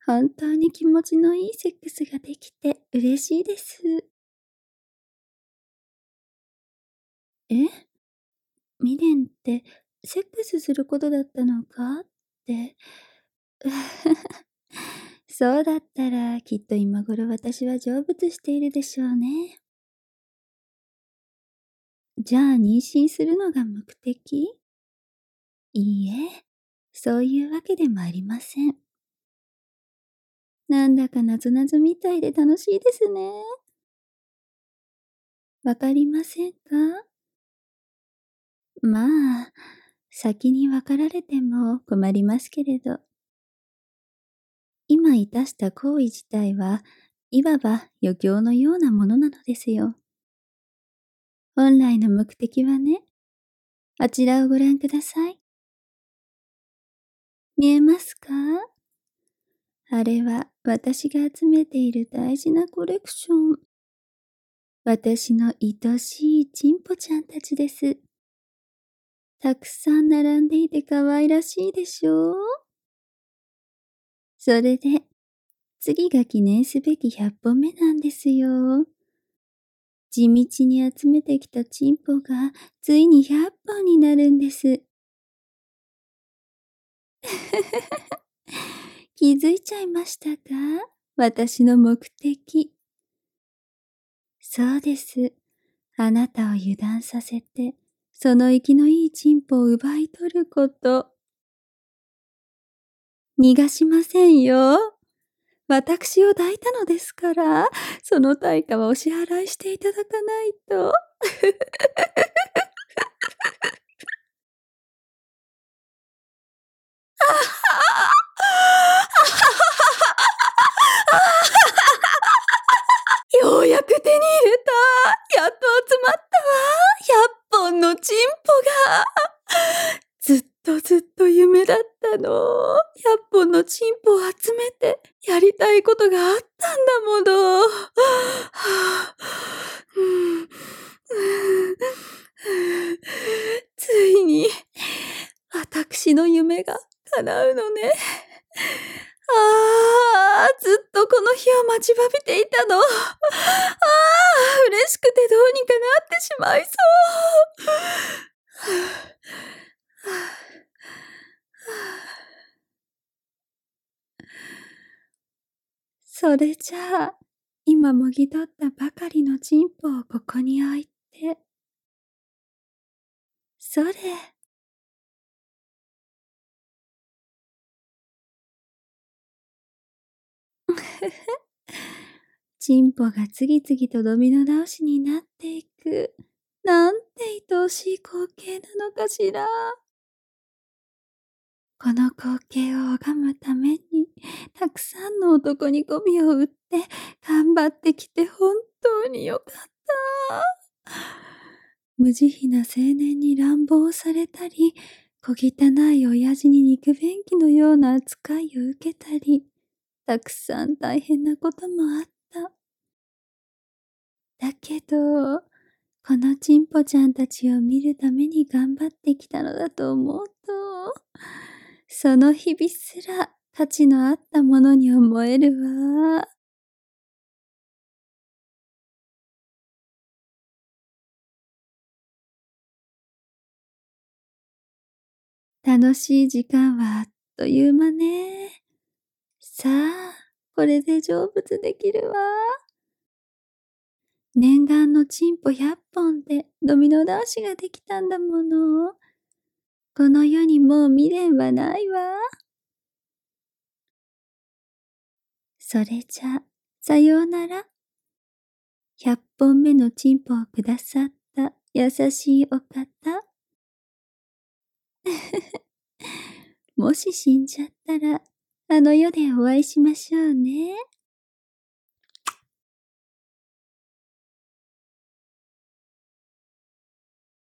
本当に気持ちのいいセックスができて嬉しいです。え？未練ってセックスすることだったのかって。そうだったらきっと今頃私は成仏しているでしょうね。じゃあ妊娠するのが目的？いいえ、そういうわけでもありません。なんだかなぞなぞみたいで楽しいですね。わかりませんか？まあ、先に別られても困りますけれど、今致した行為自体はいわば余興のようなものなのですよ。本来の目的はね、あちらをご覧ください。見えますか？あれは私が集めている大事なコレクション。私の愛しいチンポちゃんたちです。たくさん並んでいて可愛らしいでしょう？それで、次が記念すべき100本目なんですよ。地道に集めてきたチンポがついに100本になるんです。気づいちゃいましたか？私の目的。そうです。あなたを油断させて、その生きのいいチンポを奪い取ること。逃がしませんよ。私を抱いたのですから、その対価はお支払いしていただかないと。ようやく手に入れた。やっと集まったわ。100本のチンポが。ずっとずっと夢だったの。100本のチンポを集めてやりたいことがあったんだもの。ついに私の夢が叶うのね。ずっとこの日を待ちわびていたの。嬉しくてどうにかなってしまいそう。それじゃあ、今もぎ取ったばかりのチンポをここに置いて。それ。チンポが次々とドミノ倒しになっていく。なんて愛おしい光景なのかしら。この光景を拝むために、たくさんの男に媚びを売って、頑張ってきて本当によかった。無慈悲な青年に乱暴されたり、小汚い親父に肉便器のような扱いを受けたり、たくさん大変なこともあった。だけど、このチンポちゃんたちを見るために頑張ってきたのだと思うと、その日々すら価値のあったものに思えるわ。楽しい時間はあっという間ね。さあ、これで成仏できるわ。念願のチンポ100本でドミノ倒しができたんだもの。この世にもう未練はないわ。それじゃ、さようなら。100本目のチンポをくださった優しいお方。もし死んじゃったら、あの世でお会いしましょうね。